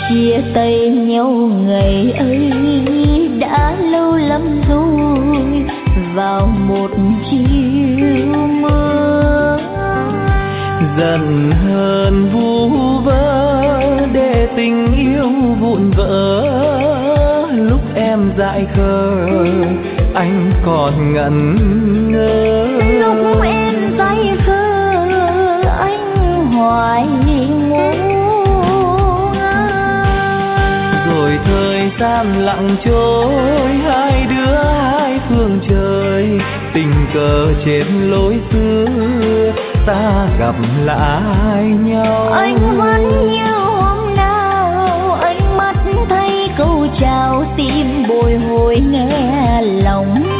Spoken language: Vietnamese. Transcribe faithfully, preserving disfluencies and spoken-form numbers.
chia tay nhau ngày ấy đã lâu lắm rồi, vào một chiều mưa. Giận hờn vu vơ để tình yêu vụn vỡ, lúc em dại khờ anh còn ngẩn ngơ. Lúc em dại khờ anh hoài ngủ. Rồi thời gian lặng trôi, hai đứa hai phương trời, tình cờ trên lối xưa ta gặp lại nhau. Anh vẫn như hôm nào, ánh mắt thấy câu chào tim bồi hồi nghe lòng.